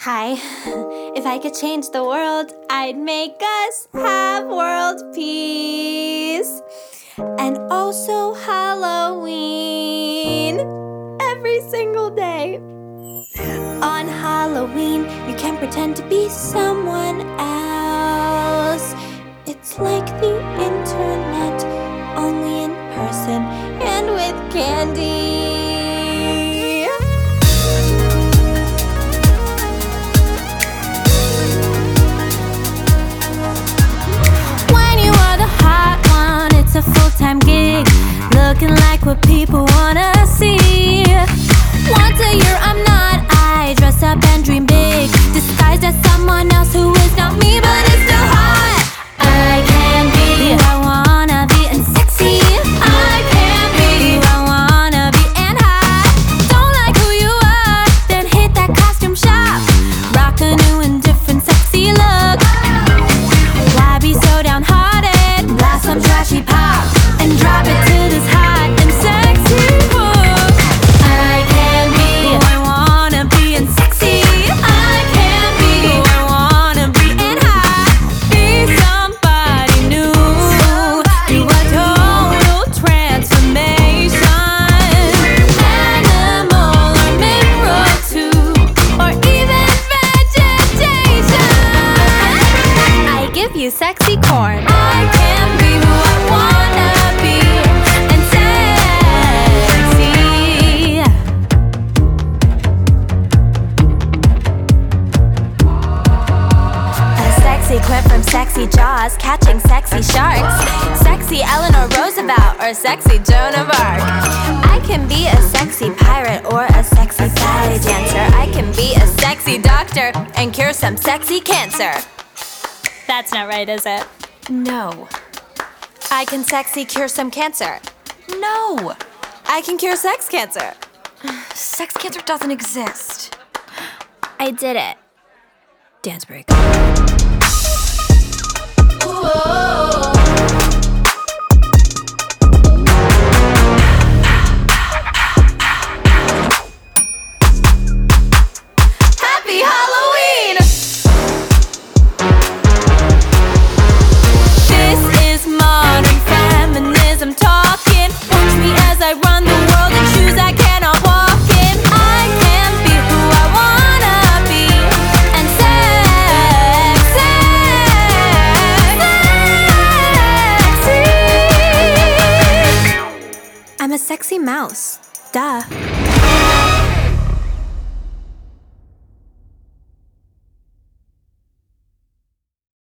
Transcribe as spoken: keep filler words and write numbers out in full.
Hi. If I could change the world, I'd make us have world peace. And also Halloween. Every single day. On Halloween, you can pretend to be someone else. It's like the internet, only in person and with candy. When you are the hot one, it's a full-time gig, looking like what people wanna see. Once a year I'm not, I dress up and dream big, disguised as someone else who is not me, but it's still hot. I can be who I wanna be and sexy. I can be who I wanna be and hot. Don't like who you are? Then hit that costume shop, rock a new and different sexy look. Why be so downhearted? Blast some trashy pop and drop it to this hot and sexy book. I can be who I wanna be and sexy. I can be who I wanna be and hot. Be somebody new. Do a total transformation. Animal or mineral too, or even vegetation. I give you sexy corn. I can be who I wanna be and sexy. A sexy quip from Sexy Jaws, catching sexy sharks. Sexy Eleanor Roosevelt or sexy Joan of Arc. I can be a sexy pirate or a sexy ballet dancer. I can be a sexy doctor and cure some sexy cancer. That's not right, is it? No. I can sexy cure some cancer. No. I can cure sex cancer. Sex cancer doesn't exist. I did it. Dance break. Happy Halloween! This is modern feminism talking. Watch me as I run the world in shoes I cannot walk in. I can be who I wanna be and sexy. I'm a sexy mouse. Duh.